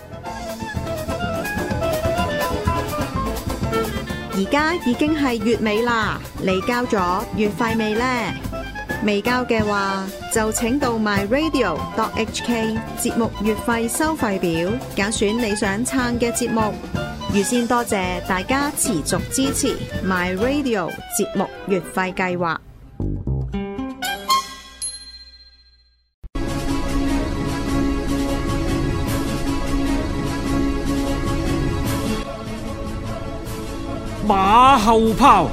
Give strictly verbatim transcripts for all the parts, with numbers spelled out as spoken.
而家已經係月尾啦，你交咗月費未呢？未交嘅話，就請到 my radio dot h k 節目月費收費表，揀選你想撐嘅節目。預先多謝大家持續支持 my radio 節目月費計劃。 馬後炮，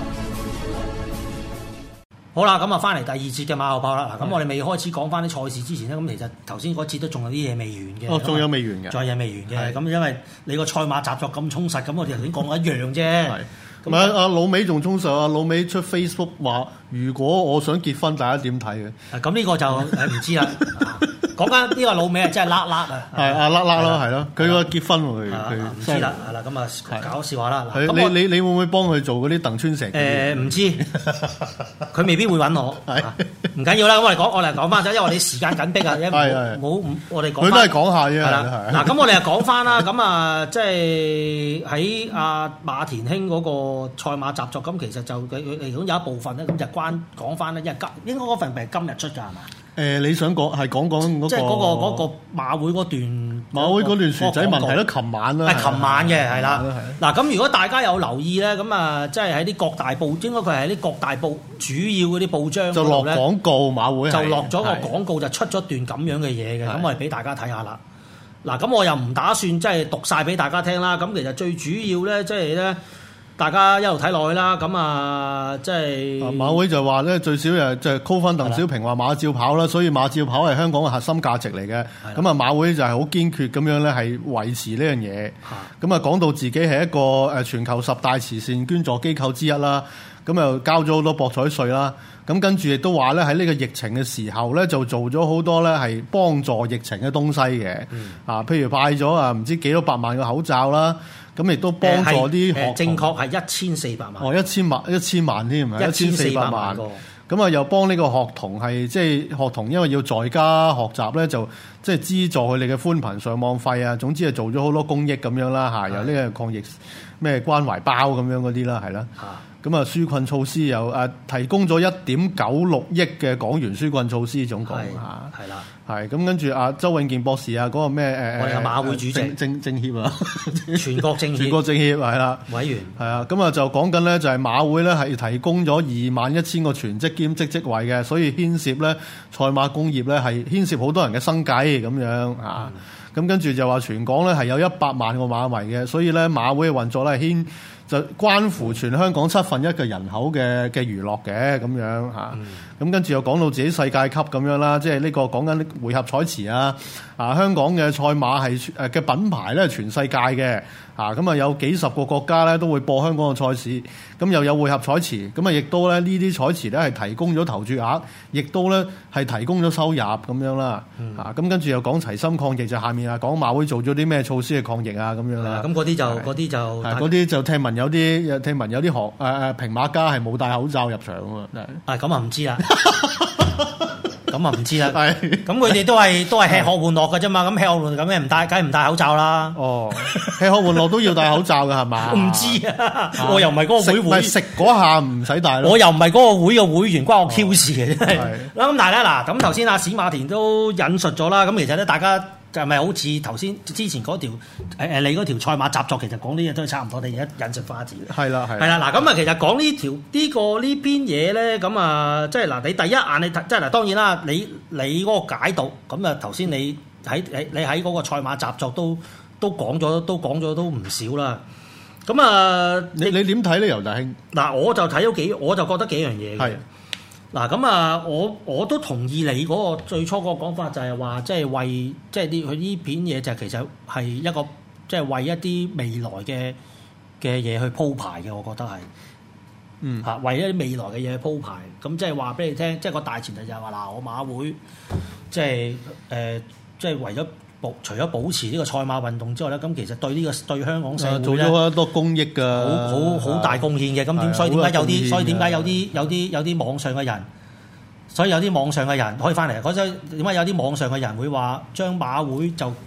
好啦，咁啊，翻嚟第二節嘅馬後炮啦。嗱，咁我哋未開始講翻啲賽事之前咧，咁其實頭先嗰節都仲有啲嘢未完嘅。 哦，仲有未完嘅， 仲有嘢未完嘅。咁因為你個賽馬習作咁充實，咁我哋頭先講一樣啫。 咁啊，阿老美仲充實啊！老美出 Facebook 話：如果我想結婚，大家點睇嘅？ 咁呢個就誒唔知啦。講緊呢個老美係真係甩甩啊！ 係啊，甩甩咯，係咯，佢個結婚喎，佢佢唔知啦，係啦，咁啊搞笑話啦。 咁你你你會唔會幫佢做嗰啲鄧川石？ 誒唔知，佢未必會揾我。唔緊要啦，咁我哋講，我哋講翻啫，因為我哋時間緊迫啊，因為冇我哋講。 佢都係講下啫。 係啦，嗱，咁我哋又講翻啦，咁啊，即係喺阿馬田興嗰個賽馬習作，咁其實就佢佢嚟講有一部分咧，咁就關講翻咧，因為今應該嗰份係今日出㗎係嘛？ 誒，你想講係講講嗰個， 即係嗰個嗰個馬會嗰段馬會嗰段薯仔問題咯，琴晚啦， 係琴晚嘅係啦。嗱，咁如果大家有留意咧，咁啊，即係喺啲各大報，應該佢係喺啲各大報主要嗰啲報章就落廣告，馬會就落咗個廣告，就出咗段咁樣嘅嘢嘅。咁我哋俾大家睇下啦。嗱，咁我又唔打算即係讀晒俾大家聽啦。咁其實最主要咧，即係咧。大家一路睇落去啦，咁啊，即係馬會就話咧，最少誒即係 call 翻鄧小平話馬照跑啦，所以馬照跑係香港嘅核心價值嚟嘅。咁啊，馬會就係好堅決咁樣咧，係維持呢樣嘢。咁啊，講到自己係一個誒全球十大慈善捐助機構之一啦，咁又交咗好多博彩稅啦。咁跟住亦都話咧，喺呢個疫情嘅時候咧，就做咗好多咧係幫助疫情嘅東西嘅。嗯、啊，譬如派咗啊唔知幾多百萬個口罩啦。咁亦都幫助啲學童， 正確係一千四百萬。 哦，一千萬一千萬添，一千四百萬。咁啊，又幫呢個學童係即係學童，因為要在家學習咧，就即係資助佢哋嘅寬頻上網費啊。總之係做咗好多公益咁樣啦，嚇，有呢個抗疫咩關懷包咁樣嗰啲啦，係啦。咁啊，紓困措施又誒提供咗一點九六億嘅港元紓困措施總共嚇， 係啦， 係咁跟住啊，周永健博士啊，嗰個咩誒我哋嘅馬會主席政政政協啊， 全國政協全國政協係啦， 委員係啊，咁啊就講緊咧就係馬會咧係提供咗二萬一千個全職兼職職位嘅，所以牽涉咧賽馬工業咧係牽涉好多人嘅生計咁樣啊，咁跟住就話全港咧係有一百萬個馬迷嘅，所以咧馬會嘅運作咧係牽就關乎全香港七分一嘅人口嘅嘅娛樂嘅咁樣嚇，咁、嗯、跟住又講到自己世界級咁樣啦，即係呢個講緊回合彩池啊，啊香港嘅賽馬係誒嘅品牌咧全世界嘅，啊咁啊有幾十個國家咧都會播香港嘅賽事，咁又有回合彩池，咁啊亦都咧呢啲彩池咧係提供咗投注額，亦都咧係提供咗收入咁樣啦，嗯、啊咁跟住又講齊心抗疫，就下面啊講馬會做咗啲咩措施去抗疫啊咁樣啦， 咁嗰啲就嗰啲就嗰啲就聽聞有啲聽聞有啲學誒誒平馬家係冇戴口罩入場喎， 啊咁啊唔知啦，咁啊唔知啦，咁佢哋都係都係吃喝玩樂嘅啫嘛，咁吃喝玩樂咁咩唔戴，梗係唔戴口罩啦。 哦，吃喝玩樂都要戴口罩㗎係嘛？ 唔知啊，我又唔係嗰個會會食嗰下唔使戴咯。 我又唔係嗰個會嘅會員，關我 Q 事嘅真係。咁但係咧嗱，咁頭先阿史馬田都引述咗啦，咁其實咧大家。就係咪好似頭先之前嗰條誒誒你嗰條賽馬習作，其實講啲嘢都係差唔多，你而家引述翻一字。 係啦，係。 係啦，嗱咁啊，其實講呢條呢個呢篇嘢咧，咁啊，即係嗱，你第一眼你睇，即係嗱，當然啦，你你嗰個解讀，咁啊頭先你喺你你喺嗰個賽馬習作都都講咗，都講咗都唔少啦。咁啊， 你你點睇咧，游大兄？ 嗱，我就睇咗幾，我就覺得幾樣嘢嘅。嗱咁啊，我我都同意你嗰個最初嗰個講法，就係話即係為即係啲佢呢片嘢就其實係一個即係為一啲未來嘅嘅嘢去鋪排嘅，我覺得係，嗯嚇為一啲未來嘅嘢去鋪排，咁即係話俾你聽，即係個大前提就係話嗱，我馬會即係誒即係為咗保除咗保持呢個賽馬運動之外咧，咁其實對呢個對香港社會做咗好多公益㗎， 好好好大貢獻嘅。咁點所以點解有啲所以點解有啲有啲有啲網上嘅人，所以有啲網上嘅人可以翻嚟嗰陣點解有啲網上嘅人會話將馬會就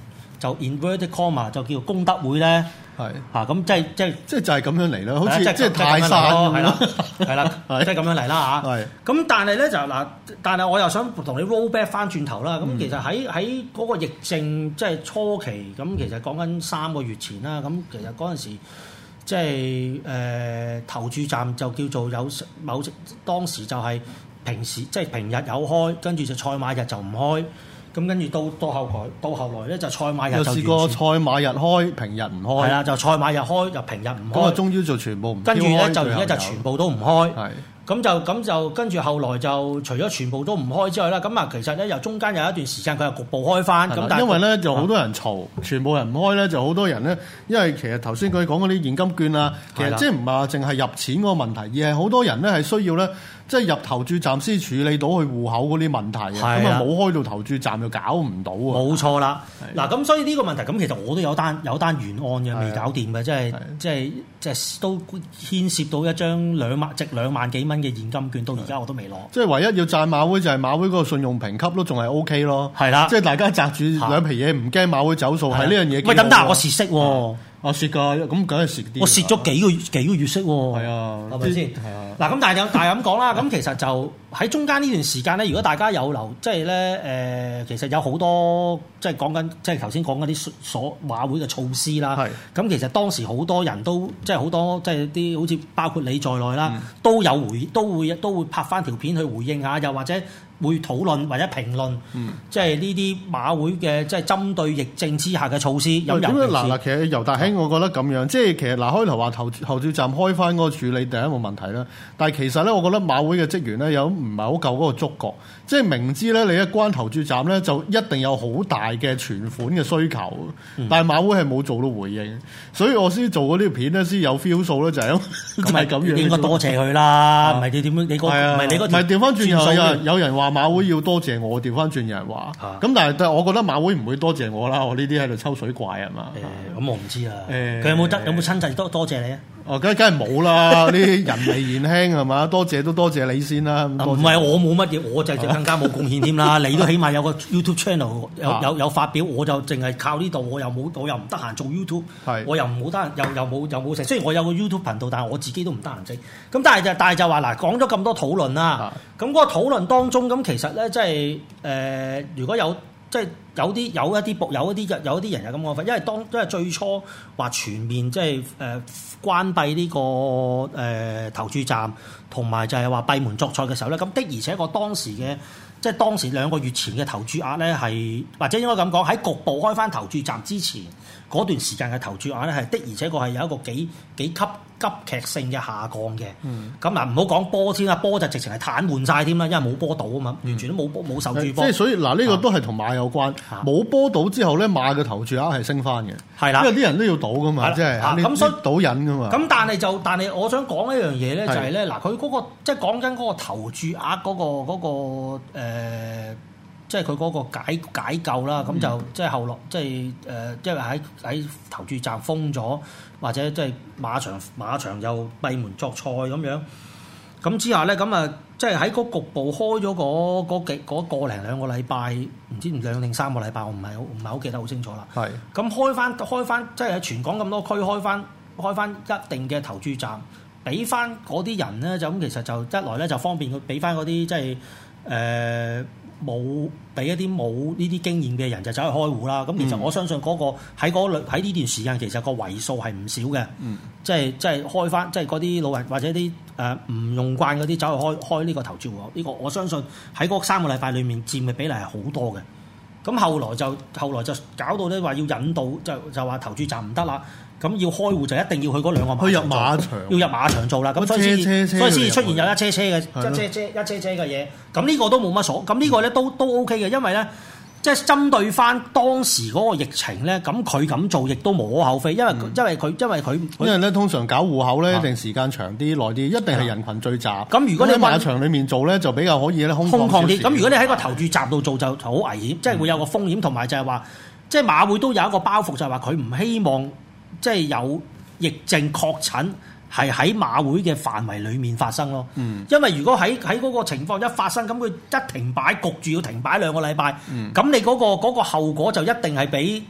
就 inverted comma 就叫功德會咧。 係嚇咁即係即係即係就係咁樣嚟啦，好似即係即係泰山咁係啦，係啦， 係即係咁樣嚟啦嚇。 係咁但係咧就嗱，但係我又想同你 roll back 翻轉頭啦。咁、嗯、其實喺喺嗰個疫症即係初期，咁其實講緊三個月前啦。咁其實嗰陣時即係誒投注站就叫做有某當時就係平時即係平日有開，跟住就賽馬日就唔開。咁跟住到到後來，到後來咧就賽馬日就試過賽馬日開，平日唔開。 係啦，就賽馬日開，就平日唔開。 咁啊，終於就全部唔開。 跟住咧就而家就全部都唔開。 係。 咁就咁就跟住後來就除咗全部都唔開之外啦，咁啊其實咧由中間有一段時間佢又局部開翻。咁但係因為咧就好多人嘈，全部人唔開咧，就好多人咧，因為其實頭先佢講嗰啲現金券啊，其實即係唔係話淨係入錢嗰個問題，而係好多人咧係需要咧。即係入投注站先處理到佢戶口嗰啲問題嘅，咁啊冇開到投注站就搞唔到喎。 冇錯啦，嗱咁所以呢個問題咁其實我都有單有單懸案嘅未搞掂嘅，即係即係即係都牽涉到一張兩萬值兩萬幾蚊嘅現金券，到而家我都未攞。 即係唯一要讚馬會就係馬會嗰個信用評級都仲係 O K 咯。係啦，即係大家擲住兩皮嘢唔驚馬會走數，係呢樣嘢。 喂，咁但係我蝕息喎。 我蝕㗎，咁梗係蝕啲。 我蝕咗幾個月幾個月息喎。係啊， 係咪先？係啊。嗱咁，但係有但係咁講啦。咁其實就喺中間呢段時間咧，如果大家有留，即係咧誒，其實有好多即係講緊，即係頭先講嗰啲所馬會嘅措施啦。係。咁其實當時好多人都即係好多即係啲好似包括你在內啦，嗯、都有回都會都會拍翻條片去回應下，又或者會討論或者評論，嗯、即係呢啲馬會嘅即係針對疫症之下嘅措施。咁點樣嗱嗱，其實尤大兄，我覺得咁樣，即係其實嗱開頭話投投注站開翻嗰個處理第一個問題啦。但係其實咧，我覺得馬會嘅職員咧有唔係好夠嗰個觸覺，即係明知咧你一關投注站咧就一定有好大嘅存款嘅需求，嗯、但係馬會係冇做到回應，所以我先做嗰啲片咧先有 feel 數咧，就係咁係咁樣。 應該多謝佢啦，唔係你點樣？你個唔係你嗰條，唔係調翻轉又有有人話馬會要多謝我，調翻轉有人話，咁、啊、但係但係我覺得馬會唔會多謝我啦，我呢啲喺度抽水怪係嘛？ 誒，咁我唔知啊。誒，佢有冇得有冇親自多多謝你啊？ 哦，梗梗係冇啦！呢啲人微言輕係嘛？多謝都多謝你先啦。唔係我冇乜嘢，我就更加冇貢獻添啦。你都起碼有個 YouTube channel 有有有發表，我就淨係靠呢度，我又冇我又唔得閒做 YouTube，是我又唔好得閒，又又冇又冇食。雖然我有個 YouTube 頻道，但係我自己都唔得閒整。咁但係就但係就話嗱，講咗咁多討論啦。咁嗰是個討論當中，咁其實咧，即係誒，如果有。即係有啲有一啲有一啲有一啲人有咁講法，因為當因為最初話全面即係誒、呃、關閉呢、這個誒、呃、投注站，同埋就係話閉門作賽嘅時候咧，咁的而且確當時嘅即係當時兩個月前嘅投注額咧係，或者應該咁講喺局部開翻投注站之前嗰段時間嘅投注額咧係的而且確係有一個幾幾級急劇性嘅下降嘅。咁嗱唔好講波先啦，波就直情係癱瘓晒添啦，因為冇波到啊嘛，完全都冇波冇受注波。 即係所以嗱，呢個都係同馬有關。冇波到之後咧，馬嘅投注額係升翻嘅。係啦，因為啲人都要賭噶嘛，即係咁所以賭癮噶嘛。 咁但係就但係我想講一樣嘢咧，就係咧嗱，佢嗰個即係講緊嗰個投注額嗰個嗰個誒，即係佢嗰個解解救啦。咁就即係後來即係誒，因為喺喺投注站封咗，或者即係馬場馬場又閉門作賽咁樣。咁之下咧，咁啊，即係喺嗰局部開咗嗰嗰幾嗰個零兩個禮拜，唔知兩定三個禮拜，我唔係好唔係好記得好清楚啦。係。咁開翻開翻，即係喺全港咁多區開翻開翻一定嘅投注站，俾翻嗰啲人咧，就咁其實就一來咧就方便佢俾翻嗰啲即係誒冇俾一啲冇呢啲經驗嘅人就走去開戶啦。咁、嗯、其實我相信嗰、嗰個喺嗰喺呢段時間其實個為數係唔少嘅。嗯。即係即係開翻，即係嗰啲老人或者啲誒唔用慣嗰啲走去開開呢個投注戶，呢、呢個我相信喺嗰三個禮拜裡面佔嘅比例係好多嘅。咁後來就後來就搞到咧話要引導，就就話投注站唔得啦。咁要開戶就一定要去嗰兩個馬場，去入馬場，要入馬場做啦。咁所以先所以先出現有一車車嘅一車車一車車嘅嘢。咁呢個都冇乜所，咁呢個咧都都 OK 嘅，因為咧。即係針對翻當時嗰個疫情咧，咁佢咁做亦都無可厚非，因為、嗯、因為佢因為佢因為咧通常搞戶口咧一定時間長啲耐啲，一定係人群聚集。咁、 啊、如果你喺馬場裡面做咧，就比較可以咧空空曠啲。 咁如果你喺個投注站度做就好危險，即係、嗯、會有個風險，同埋就係話，即係馬會都有一個包袱，就係話佢唔希望即係有疫症確診。係喺馬會嘅範圍裡面發生咯，嗯、因為如果喺喺嗰個情況一發生，咁佢一停擺焗住要停擺兩個禮拜，咁、嗯、你嗰、嗰個嗰、嗰個後果就一定係比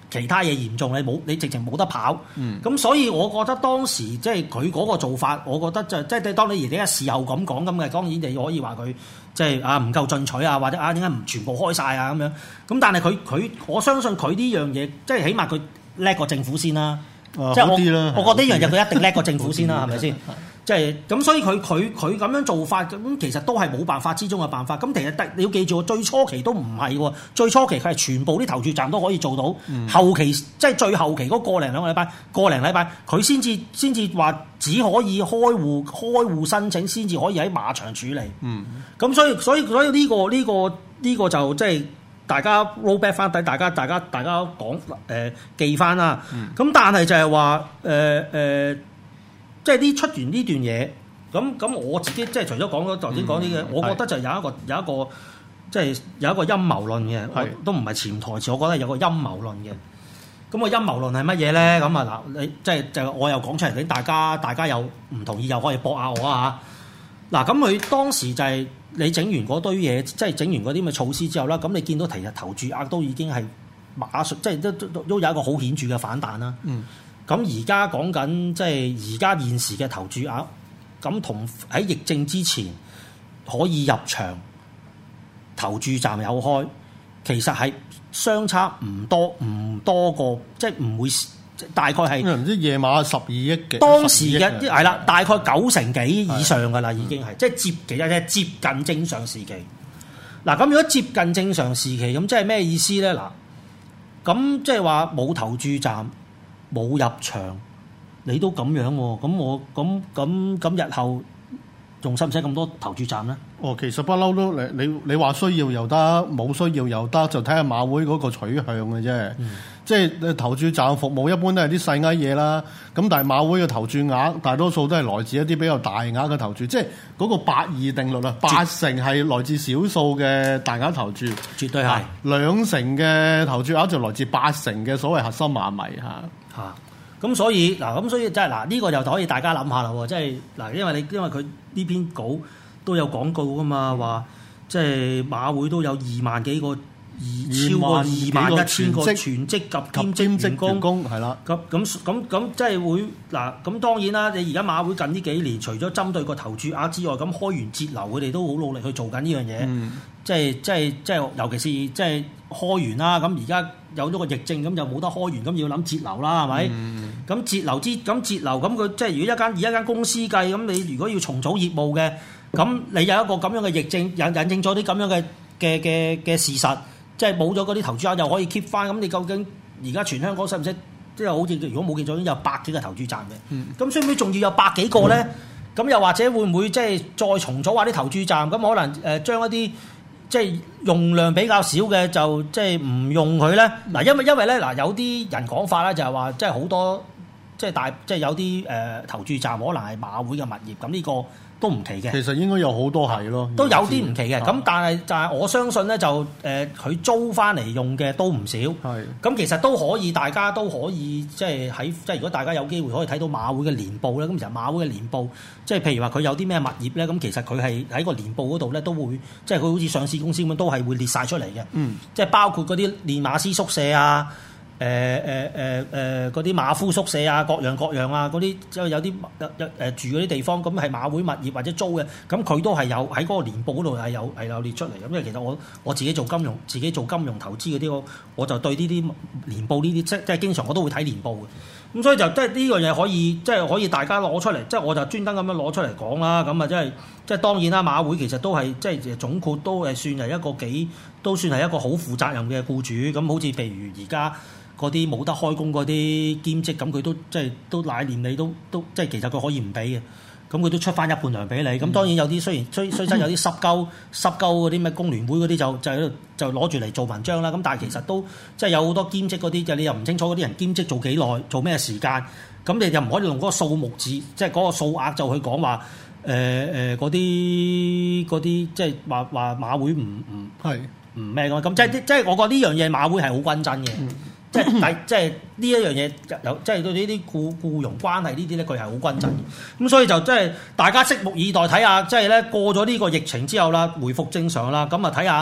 其他嘢嚴重，你冇你直情冇得跑。咁、 嗯、 所以我覺得當時即係佢嗰個做法，我覺得就即係當你而家事後咁講咁嘅，當然你可以話佢即係啊唔夠進取啊，或者啊點解唔全部開晒啊咁樣。咁但係佢佢我相信佢呢樣嘢，即係起碼佢叻過政府先啦。 啊、 即係我我覺得呢樣嘢佢一定叻過政府先啦，係咪先？即係咁，所以佢佢佢咁樣做法，咁其實都係冇辦法之中嘅辦法。咁其實你要記住，最初期都唔係喎，最初期佢係全部啲投注站都可以做到，嗯、後期即係最後期嗰個零兩個禮拜，個零禮拜佢先至先至話只可以開戶開戶申請，先至可以喺馬場處理。嗯，咁所以所以所以呢個呢個呢個就即係大家 roll back 翻底，大家大家大家講誒、呃、記翻啦。咁、嗯、但係就係話誒誒。呃呃即係呢出完呢段嘢，咁咁我自己即係除咗講咗頭先講啲嘅，嗯、我覺得就有一個有一個即係有一個陰謀論嘅，我都唔係潛台詞，我覺得有個陰謀論嘅。咁、個陰謀論係乜嘢咧？咁啊嗱，你即係就我又講出嚟俾大家，大家有唔同意又可以駁下我啊嚇。嗱，咁佢當時就係你整完嗰堆嘢，即係整完嗰啲咁嘅措施之後啦，咁你見到其實投注額都已經係馬上，即係都都都有一個好顯著嘅反彈啦。嗯。咁而家講緊即係而家現時嘅投注額，咁同喺疫症之前可以入場投注站有開，其實係相差唔多，唔多過即係唔會大概係唔知夜晚十二億嘅當時嘅係啦，大概九成幾以上㗎啦，已經係即係接其實係接近正常時期。嗱，咁如果接近正常時期，咁即係咩意思咧？嗱，咁即係話冇投注站。冇入場，你都咁樣喎、哦？咁我咁咁咁日後仲使唔使咁多投注站咧？ 哦，其實不嬲都你你你話需要又得，冇需要又得，就睇下馬會嗰個取向嘅啫。嗯、即係投注站服務一般都係啲細額嘢啦。咁但係馬會嘅投注額大多數都係來自一啲比較大額嘅投注，即係嗰個八二定律啊，八成係來自少數嘅大額投注， 絕對係兩成嘅投注額就來自八成嘅所謂核心馬迷嚇。 嚇，咁、啊、所以嗱，咁所以即係嗱，呢、這個就可以大家諗下啦喎，即係嗱，因為你因為佢呢篇稿都有廣告噶嘛，話即係馬會都有二萬幾個，二超過二萬一千個全職及兼職員工，係啦。咁咁咁咁即係會嗱，咁當然啦，你而家馬會近呢幾年，除咗針對個投注額之外，咁開源節流，佢哋都好努力去做緊呢樣嘢。嗯、即係即係即係，尤其是即係開源啦。咁而家有咗個疫症，咁就冇得開源，咁要諗節流啦，係咪？咁節、嗯、流之咁節流，咁佢即係如果一間以一間公司計，咁你如果要重組業務嘅，咁你有一個咁樣嘅疫症，引引證咗啲咁樣嘅嘅嘅嘅事實。即係冇咗嗰啲投注額又可以 keep 翻，咁你究竟而家全香港使唔使？即係好似如果冇記錯，已經有百幾個投注站嘅。咁所以仲要有百幾個咧？咁、嗯、又或者會唔會即係再重組下啲投注站？咁可能誒將一啲即係用量比較少嘅就即係唔用佢咧。嗱，因為因為咧嗱，有啲人講法咧就係話，即係好多即係大即係有啲誒、呃、投注站可能係馬會嘅物業。咁呢個都唔奇嘅， 其實應該有好多係咯， 都有啲唔奇嘅。咁、啊、但係就係我相信咧，就誒佢、呃、租翻嚟用嘅都唔少。係咁的，其實都可以，大家都可以即係喺即係如果大家有機會可以睇到馬會嘅年報咧，咁其實馬會嘅年報即係譬如話佢有啲咩物業咧，咁其實佢係喺個年報嗰度咧都會即係佢好似上市公司咁樣都係會列晒出嚟嘅。嗯，即係包括嗰啲練馬師宿舍啊。誒誒誒誒嗰啲馬夫宿舍啊，各樣各樣啊，嗰啲即係有啲誒誒住嗰啲地方，咁係馬會物業或者租嘅，咁佢都係有喺嗰個年報嗰度係有係有列出嚟咁。因為其實我我自己做金融，自己做金融投資嗰啲，我我就對呢啲年報呢啲即即係經常我都會睇年報嘅。咁所以就即係呢樣嘢可以即係可以大家攞出嚟，即係我就專登咁樣攞出嚟講啦。咁啊，即係即係當然啦，馬會其實都係即係總括都係算係一個幾都算係一個好負責任嘅僱主。咁好似譬如而家。嗰啲冇得開工嗰啲兼職，咁佢都即係都乃念你都都即係其實佢可以唔俾嘅，咁佢都出翻一半糧俾你。咁、嗯、當然有啲雖然雖雖則有啲濕鳩濕鳩嗰啲咩工聯會嗰啲就就喺度就攞住嚟做文章啦。咁但係其實都即係有好多兼職嗰啲，就你又唔清楚嗰啲人兼職做幾耐，做咩時間，咁你就唔可以用嗰個數目字，即係嗰個數額就去講話誒誒嗰啲嗰啲即係話話馬會唔唔係唔咩咁，咁即係即係我覺得呢樣嘢馬會係好均真嘅。嗯即係第即係呢一樣嘢有即係對呢啲僱僱傭關係呢啲咧，佢係好均真嘅。咁所以就即係大家拭目以待睇下，即係咧過咗呢個疫情之後啦，回復正常啦，咁啊睇下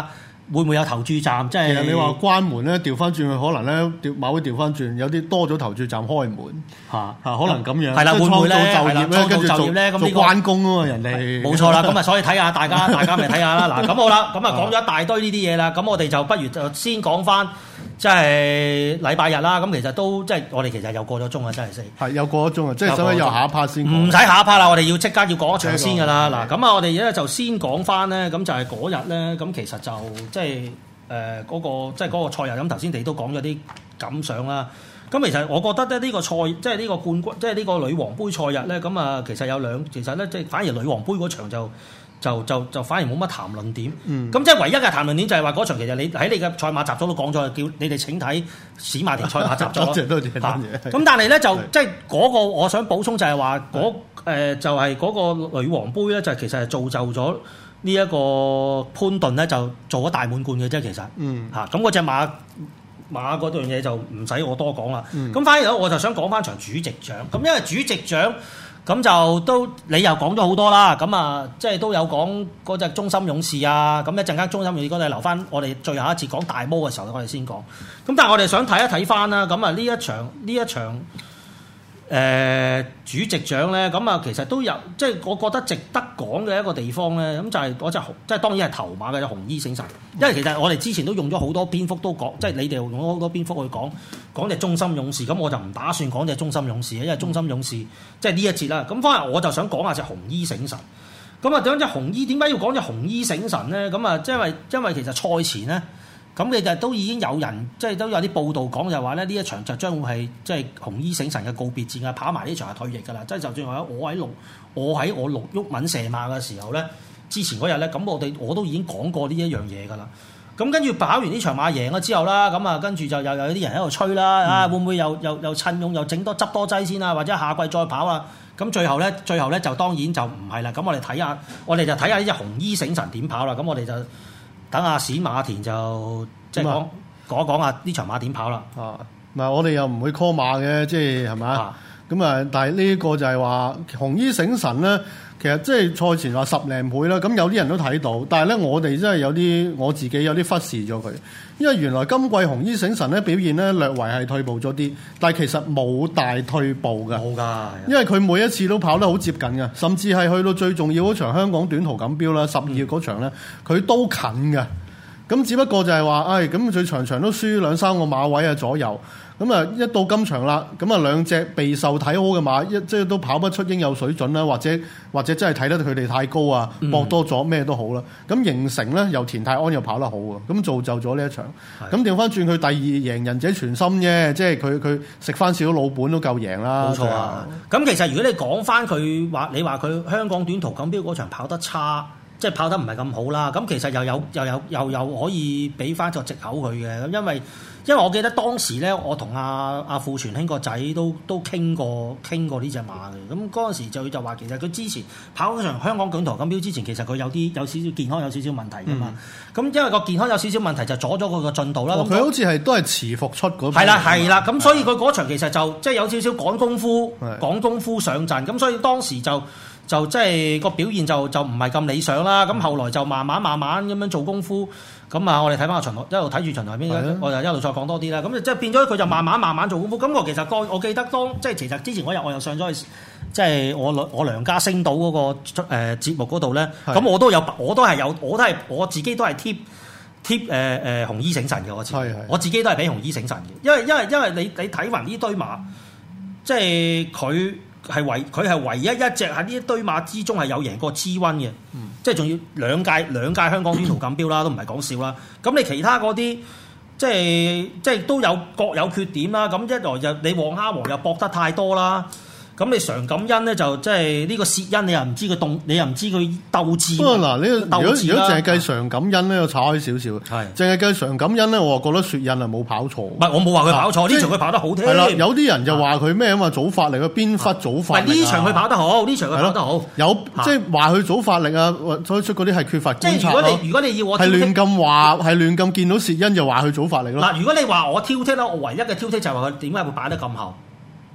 會唔會有投注站？即係你話關門咧，調翻轉去，可能咧調馬會調翻轉，有啲多咗投注站開門嚇嚇，可能咁樣。 係啦，會唔會咧？係啦，創造就業咧，咁呢個關公啊嘛，人哋冇錯啦。咁啊，所以睇下大家，大家咪睇下啦。嗱，咁好啦，咁啊講咗一大堆呢啲嘢啦，咁我哋就不如就先講翻。即係禮拜日啦，咁其實都即係我哋其實又過咗鐘啊，真係死係又過咗鐘啊，即係使唔使又下一 part 先？ 唔使下一 part 啦，我哋要即刻要講一場先㗎啦。嗱，咁啊，我哋而家就先講翻咧，咁就係嗰日咧，咁其實就即係誒嗰個即係嗰個賽日，咁頭先你都講咗啲感想啦。咁其實我覺得咧，呢個賽即係呢個冠軍，即係呢個女王杯賽日咧，咁啊，其實有兩，其實咧即係反而女王杯嗰場就。就就就反而冇乜談論點，咁、嗯、即係唯一嘅談論點就係話嗰場其實你喺你嘅賽馬集組都講咗，叫你哋請睇史馬田賽馬集組。多謝多謝多謝。咁但係咧就即係嗰個我想補充就係話嗰誒就係、是、嗰個女王杯咧，就其實係造就咗呢一個潘頓咧就做咗大滿貫嘅啫，其實嚇咁嗰隻馬馬嗰樣嘢就唔使我多講啦。咁、嗯、反而咧我就想講翻場主席獎，咁因為主席獎。咁就都你又講咗好多啦，咁啊即係都有講嗰隻中心勇士啊，咁一陣間中心勇士嗰度留翻我哋最後一次講大魔嘅時候，我哋先講。咁但係我哋想睇一睇翻啦，咁啊呢一場呢一場誒、呃、主席獎咧，咁啊其實都有即係我覺得值得講嘅一個地方咧，咁就係嗰隻即係當然係頭馬嘅紅衣醒神，因為其實我哋之前都用咗好多篇幅都講，即係你哋用咗好多篇幅去講。講隻中心勇士，咁我就唔打算講隻中心勇士，因為中心勇士即係呢一節啦。咁反而我就想講下隻紅衣醒神。咁啊，點解隻紅衣點解要講隻紅衣醒神咧？咁啊，即係因為因為其實賽前咧，咁你就都已經有人即係都有啲報道講就話咧，呢一場就將會係即係紅衣醒神嘅告別戰啊，跑埋呢場係退役㗎啦。即係就算話我喺陸我喺我陸鬱敏射馬嘅時候咧，之前嗰日咧，咁我哋我都已經講過呢一樣嘢㗎啦。咁跟住跑完呢場馬贏咗之後啦，咁啊跟住就又有啲人喺度吹啦，啊、嗯、會唔會又又又趁勇又整多執多劑先啊？或者下季再跑啊？咁最後咧，最後咧就當然就唔係啦。咁我哋睇下，我哋就睇下呢隻紅衣醒神點跑啦。咁我哋就等阿史馬田就即係講講一講下呢場馬點跑啦。 啊，唔係我哋又唔會 call 馬嘅，即係係咪啊？咁啊，但係呢個就係話紅衣醒神咧。其實即係賽前話十零倍啦，咁有啲人都睇到，但係咧我哋真係有啲我自己有啲忽視咗佢，因為原來今季紅衣醒神咧表現咧略為係退步咗啲，但係其實冇大退步嘅， 冇㗎， 因為佢每一次都跑得好接近嘅，甚至係去到最重要嗰場香港短途錦標啦，十二月嗰場咧，佢、嗯、都近嘅，咁只不過就係話，唉，咁佢場場都輸兩三個馬位啊左右。咁啊，一到今場啦，咁啊兩隻備受睇好嘅馬，一即係都跑不出應有水準啦，或者或者真係睇得佢哋太高啊，搏多咗咩都好啦。咁形成咧，由田泰安又跑得好喎，咁造就咗呢一場。咁調翻轉佢第二贏人者全心啫，即係佢佢食翻少老本都夠贏啦。 冇錯啊。咁其實如果你講翻佢話，你話佢香港短途錦標嗰場跑得差，即係跑得唔係咁好啦。咁其實又有又有又有可以俾翻個藉口佢嘅，咁因為。因為我記得當時咧，我同阿阿傅傳興個仔都都傾過傾過呢隻馬嘅。咁嗰陣時就就話其實佢之前跑嗰場香港短途錦標之前，其實佢有啲有少少健康有少少問題㗎嘛。咁、嗯、因為個健康有少少問題，就阻咗佢個進度啦。 佢、哦、好似係都係遲復出嗰。係啦係啦，咁所以佢嗰場其實就即係有少少趕功夫趕功夫上陣，咁所以當時就就即係個表現就就唔係咁理想啦。咁後來就慢慢慢慢咁樣做功夫。咁啊，我哋睇翻個巡邏，一路睇住巡邏邊，我就一路再講多啲啦。咁即係變咗佢就慢慢慢慢做功夫。咁我其實當我記得當即係其實之前嗰日我又上咗去，即係我我娘家星島嗰個誒節目嗰度咧。咁我都有，我都係有，我都係我自己都係貼貼誒誒紅衣醒神嘅我自己，我自己都係俾紅衣醒神嘅。因為因為因為你你睇埋呢堆馬，即係佢。係唯佢係唯一一隻喺呢一堆馬之中係有贏過 G 一 嘅，嗯、即係仲要兩屆兩屆香港短途錦標啦，都唔係講笑啦。咁你其他嗰啲即係即係都有各有缺點啦。咁一來就你黃蝦王又搏得太多啦。咁你常感恩咧就即係呢個薛恩，你又唔知佢動，你又唔知佢鬥志。不過嗱，你如果如果淨係計常感恩咧，我炒開少少。係，淨係計常感恩咧，我覺得薛恩啊冇跑錯。唔係，我冇話佢跑錯，呢場佢跑得好添。係啦，有啲人就話佢咩啊嘛，早發力啊，邊忽早發力啊。唔係呢場佢跑得好，呢場佢跑得好。有即係話佢早發力啊，所以出嗰啲係缺乏觀察咯。即係如果你如果你要我係亂咁話，係亂咁見到薛恩就話佢早發力咯。嗱，如果你話我挑剔啦，我唯一嘅挑剔就係話佢點解會擺得咁後。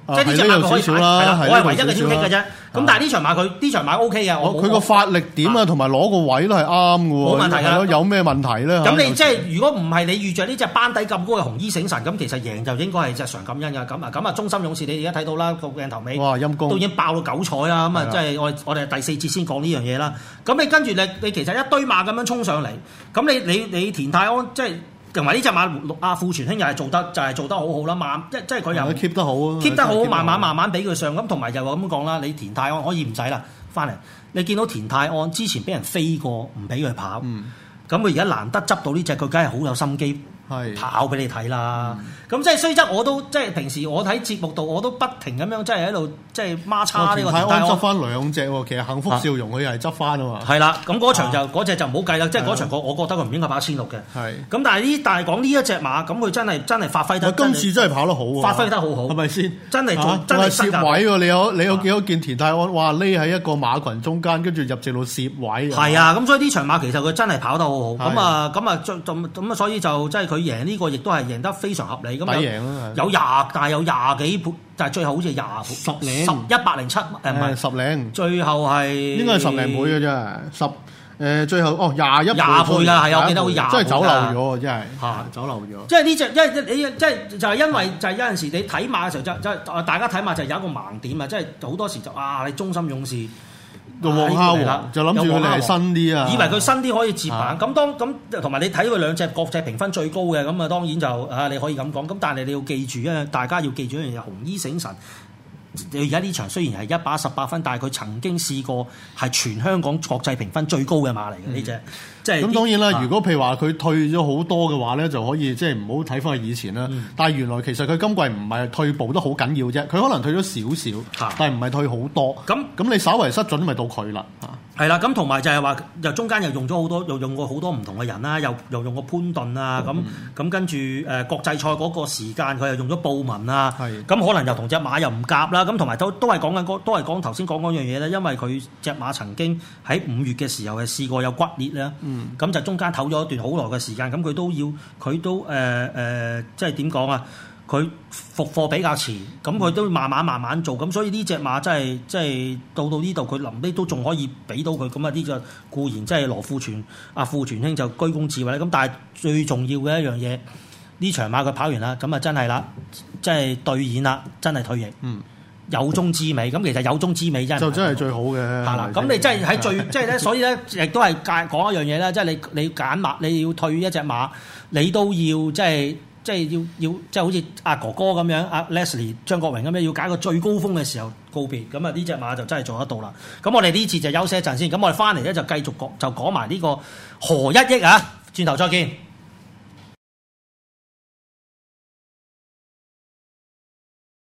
即係呢隻馬佢可以少啦， 係啦，我係唯一嘅挑剔嘅啫。咁但係呢場馬佢呢場馬 O K 嘅，我佢個發力點啊，同埋攞個位都係啱嘅喎。 冇問題㗎。 有咩問題咧？ 咁你即係如果唔係你遇着呢隻班底咁高嘅紅衣醒神，咁其實贏就應該係隻常感恩㗎。咁啊咁啊，中心勇士你而家睇到啦，個鏡頭尾哇陰公都已經爆到九彩啦。咁啊，即係我我哋第四節先講呢樣嘢啦。咁你跟住你你其實一堆馬咁樣衝上嚟，咁你你你田泰安即係。同埋呢隻馬阿富全兄又係做得就係、是、做得好好啦，慢即即係佢又 keep 得好啊 keep 得好，慢慢慢慢俾佢上咁，同埋就話咁講啦，你田泰安可以唔使啦，翻嚟你見到田泰安之前俾人飛過，唔俾佢跑，咁佢而家難得執到呢隻，佢梗係好有心機跑俾你睇啦。咁、嗯、即係雖則我都即係平時我睇節目度我都不停咁樣即係喺度即係孖叉呢個田泰安執翻兩隻喎，其實幸福笑容佢又係執翻啊嘛。係啦，咁嗰場就嗰、 啊、 隻就唔好計啦，即係嗰場我我覺得佢唔應該跑一千六嘅。 係。 咁但係呢？但係講呢一隻馬，咁佢真係真係發揮得。 今次真係跑得好喎。 發揮得好好， 係咪先？ 真係做、啊、真係攝位喎！你有你有幾多見田泰安？哇！匿喺一個馬群中間，跟住入直路攝位。 係啊，咁所以呢場馬其實佢真係跑得好好。咁啊，咁啊，咁咁啊，所以就即係佢贏呢個，亦都係贏得非常合理。咁抵贏啦， 有廿，但係有廿幾倍，但係最後好似廿十零十一百零七，誒唔係十零， 最後係應該係十零倍嘅啫，十誒最後哦廿一倍， 廿倍㗎，係我記得好廿， 真係走漏咗，真係嚇走漏咗。 即係呢隻，因為你即係就係因為就係有陣時你睇馬嘅時候，就就大家睇馬就有一個盲點啊！即係好多時就啊，你中心勇士。 黃蝦王就諗住佢哋係新啲啊， 以為佢新啲可以接棒，咁、啊、當咁同埋你睇佢兩隻國際評分最高嘅，咁啊當然就啊你可以咁講，咁但係你要記住啊，大家要記住一樣嘢，紅衣醒神。你而家呢場雖然係一百一十八分，但係佢曾經試過係全香港國際評分最高嘅馬嚟嘅呢隻，即係咁當然啦。 啊、 如果譬如話佢退咗好多嘅話咧，就可以即係唔好睇翻佢以前啦。嗯、但係原來其實佢今季唔係退步得好緊要啫，佢可能退咗少少，啊、但係唔係退好多。咁咁你稍為失準咪到佢啦。 係啦，咁同埋就係話，又中間又用咗好多，又用過好多唔同嘅人啦，又又用過潘頓啊，咁咁、嗯、跟住誒、呃、國際賽嗰個時間，佢又用咗布文啊，咁的可能又同隻馬又唔夾啦，咁同埋都都係講緊都係講頭先講嗰樣嘢咧，因為佢隻馬曾經喺五月嘅時候係試過有骨裂啦，咁、嗯、就中間唞咗一段好耐嘅時間，咁佢都要佢都誒誒、呃呃，即係點講啊？佢復課比較遲，咁佢都慢慢慢慢做，咁所以呢隻馬真係即係到到呢度，佢臨尾都仲可以俾到佢，咁啊呢個固然即係羅富全阿富全兄就居功至偉咧，咁但係最重要嘅一樣嘢，呢場馬佢跑完啦，咁啊真係啦，即係對演啦，真係退役，嗯，有終之美，咁其實有終之美真係就真係最好嘅， 係啦，咁你真係喺最即係咧，所以咧亦都係講一樣嘢啦，即係你你揀馬，你要退一隻馬，你都要即係。即係要要即係好似阿哥哥咁樣，阿 Leslie 張國榮咁樣，要揀個最高峰嘅時候告別。咁啊呢隻馬就真係做得到啦。咁我哋呢次就休息一陣先。咁我哋翻嚟咧就繼續講，就講埋呢個何一億啊！轉頭再見。